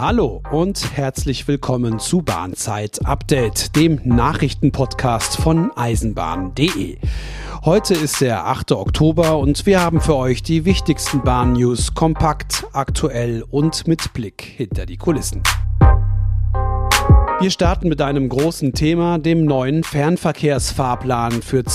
Hallo und herzlich willkommen zu Bahnzeit Update, dem Nachrichtenpodcast von eisenbahn.de. Heute ist der 8. Oktober und wir haben für euch die wichtigsten Bahn-News kompakt, aktuell und mit Blick hinter die Kulissen. Wir starten mit einem großen Thema, dem neuen Fernverkehrsfahrplan für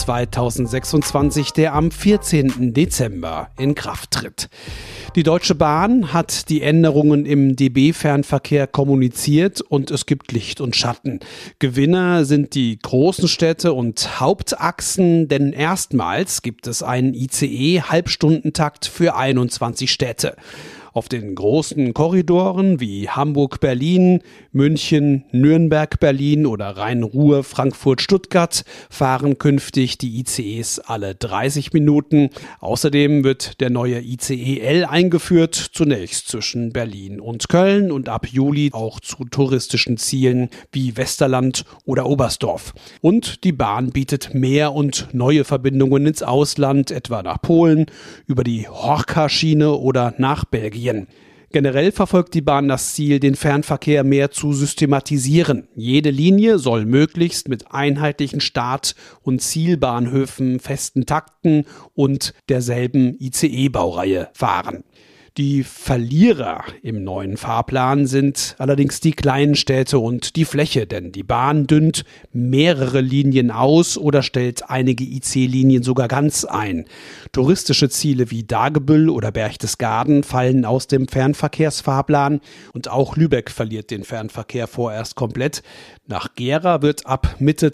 2026, der am 14. Dezember in Kraft tritt. Die Deutsche Bahn hat die Änderungen im DB-Fernverkehr kommuniziert und es gibt Licht und Schatten. Gewinner sind die großen Städte und Hauptachsen, denn erstmals gibt es einen ICE-Halbstundentakt für 21 Städte. Auf den großen Korridoren wie Hamburg-Berlin, München, Nürnberg-Berlin oder Rhein-Ruhr, Frankfurt-Stuttgart fahren künftig die ICEs alle 30 Minuten. Außerdem wird der neue ICE-L eingeführt, zunächst zwischen Berlin und Köln und ab Juli auch zu touristischen Zielen wie Westerland oder Oberstdorf. Und die Bahn bietet mehr und neue Verbindungen ins Ausland, etwa nach Polen, über die Horca-Schiene oder nach Belgien. Generell verfolgt die Bahn das Ziel, den Fernverkehr mehr zu systematisieren. Jede Linie soll möglichst mit einheitlichen Start- und Zielbahnhöfen, festen Takten und derselben ICE-Baureihe fahren. Die Verlierer im neuen Fahrplan sind allerdings die kleinen Städte und die Fläche, denn die Bahn dünnt mehrere Linien aus oder stellt einige IC-Linien sogar ganz ein. Touristische Ziele wie Dagebüll oder Berchtesgaden fallen aus dem Fernverkehrsfahrplan und auch Lübeck verliert den Fernverkehr vorerst komplett. Nach Gera wird ab Mitte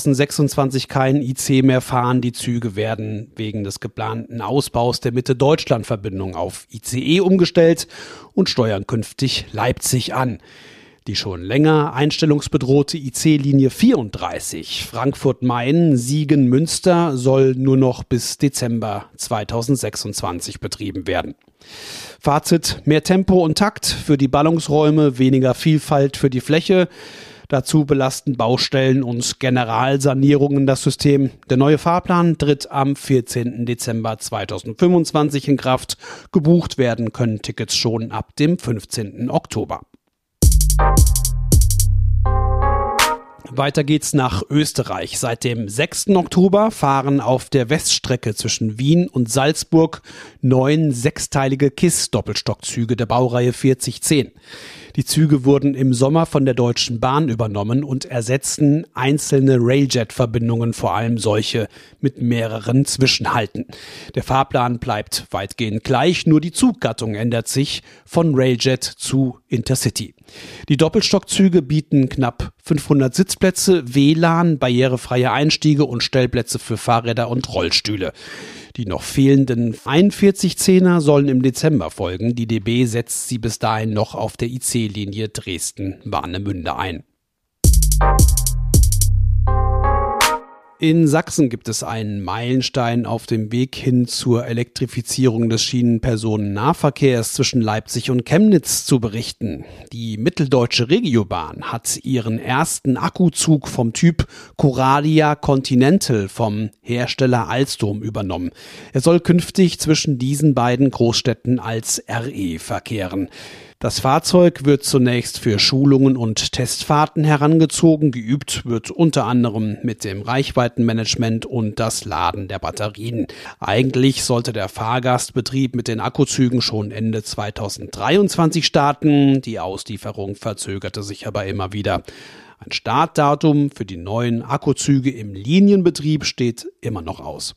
2026 kein IC mehr fahren. Die Züge werden wegen des geplanten Ausbaus der Mitte-Deutschland-Verbindung auf ICE umgestellt und steuern künftig Leipzig an. Die schon länger einstellungsbedrohte IC-Linie 34 Frankfurt-Main-Siegen-Münster soll nur noch bis Dezember 2026 betrieben werden. Fazit: mehr Tempo und Takt für die Ballungsräume, weniger Vielfalt für die Fläche. Dazu belasten Baustellen und Generalsanierungen das System. Der neue Fahrplan tritt am 14. Dezember 2025 in Kraft. Gebucht werden können Tickets schon ab dem 15. Oktober. Weiter geht's nach Österreich. Seit dem 6. Oktober fahren auf der Weststrecke zwischen Wien und Salzburg 9 sechsteilige KISS-Doppelstockzüge der Baureihe 4010. Die Züge wurden im Sommer von der Deutschen Bahn übernommen und ersetzen einzelne Railjet-Verbindungen, vor allem solche mit mehreren Zwischenhalten. Der Fahrplan bleibt weitgehend gleich, nur die Zuggattung ändert sich von Railjet zu Intercity. Die Doppelstockzüge bieten knapp 500 Sitzplätze, WLAN, barrierefreie Einstiege und Stellplätze für Fahrräder und Rollstühle. Die noch fehlenden 4110er sollen im Dezember folgen. Die DB setzt sie bis dahin noch auf der IC-Linie Dresden-Warnemünde ein. In Sachsen gibt es einen Meilenstein auf dem Weg hin zur Elektrifizierung des Schienenpersonennahverkehrs zwischen Leipzig und Chemnitz zu berichten. Die Mitteldeutsche Regiobahn hat ihren ersten Akkuzug vom Typ Coradia Continental vom Hersteller Alstom übernommen. Er soll künftig zwischen diesen beiden Großstädten als RE verkehren. Das Fahrzeug wird zunächst für Schulungen und Testfahrten herangezogen. Geübt wird unter anderem mit dem Reichweitenmanagement und das Laden der Batterien. Eigentlich sollte der Fahrgastbetrieb mit den Akkuzügen schon Ende 2023 starten. Die Auslieferung verzögerte sich aber immer wieder. Ein Startdatum für die neuen Akkuzüge im Linienbetrieb steht immer noch aus.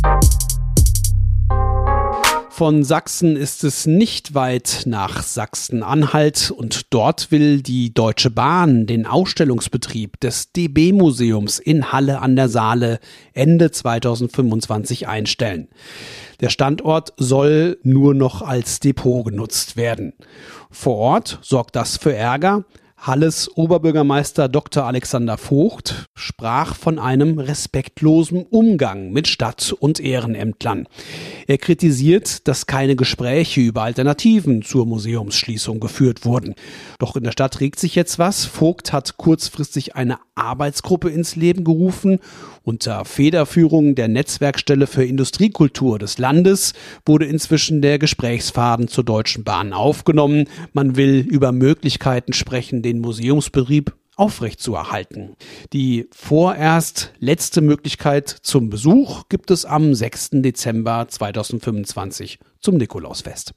Von Sachsen ist es nicht weit nach Sachsen-Anhalt und dort will die Deutsche Bahn den Ausstellungsbetrieb des DB-Museums in Halle an der Saale Ende 2025 einstellen. Der Standort soll nur noch als Depot genutzt werden. Vor Ort sorgt das für Ärger. Halles Oberbürgermeister Dr. Alexander Vogt sprach von einem respektlosen Umgang mit Stadt- und Ehrenämtlern. Er kritisiert, dass keine Gespräche über Alternativen zur Museumsschließung geführt wurden. Doch in der Stadt regt sich jetzt was. Vogt hat kurzfristig eine Arbeitsgruppe ins Leben gerufen. Unter Federführung der Netzwerkstelle für Industriekultur des Landes wurde inzwischen der Gesprächsfaden zur Deutschen Bahn aufgenommen. Man will über Möglichkeiten sprechen, den Museumsbetrieb aufrechtzuerhalten. Die vorerst letzte Möglichkeit zum Besuch gibt es am 6. Dezember 2025 zum Nikolausfest.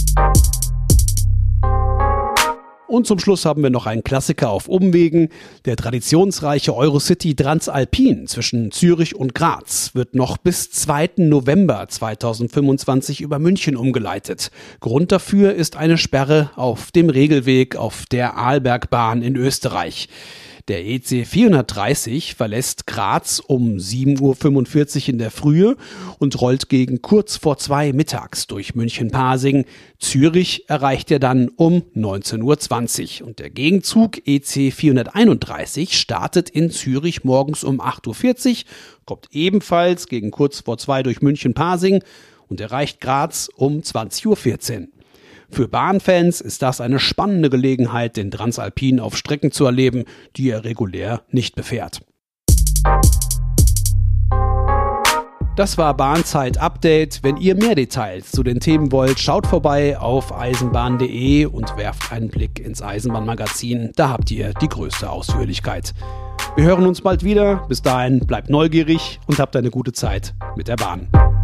Und zum Schluss haben wir noch einen Klassiker auf Umwegen. Der traditionsreiche Eurocity Transalpin zwischen Zürich und Graz wird noch bis 2. November 2025 über München umgeleitet. Grund dafür ist eine Sperre auf dem Regelweg auf der Arlbergbahn in Österreich. Der EC 430 verlässt Graz um 7.45 Uhr in der Frühe und rollt gegen kurz vor 2 mittags durch München-Pasing. Zürich erreicht er dann um 19.20 Uhr. Und der Gegenzug EC 431 startet in Zürich morgens um 8.40 Uhr, kommt ebenfalls gegen kurz vor 2 durch München-Pasing und erreicht Graz um 20.14 Uhr. Für Bahnfans ist das eine spannende Gelegenheit, den Transalpin auf Strecken zu erleben, die er regulär nicht befährt. Das war Bahnzeit Update. Wenn ihr mehr Details zu den Themen wollt, schaut vorbei auf eisenbahn.de und werft einen Blick ins Eisenbahnmagazin. Da habt ihr die größte Ausführlichkeit. Wir hören uns bald wieder. Bis dahin bleibt neugierig und habt eine gute Zeit mit der Bahn.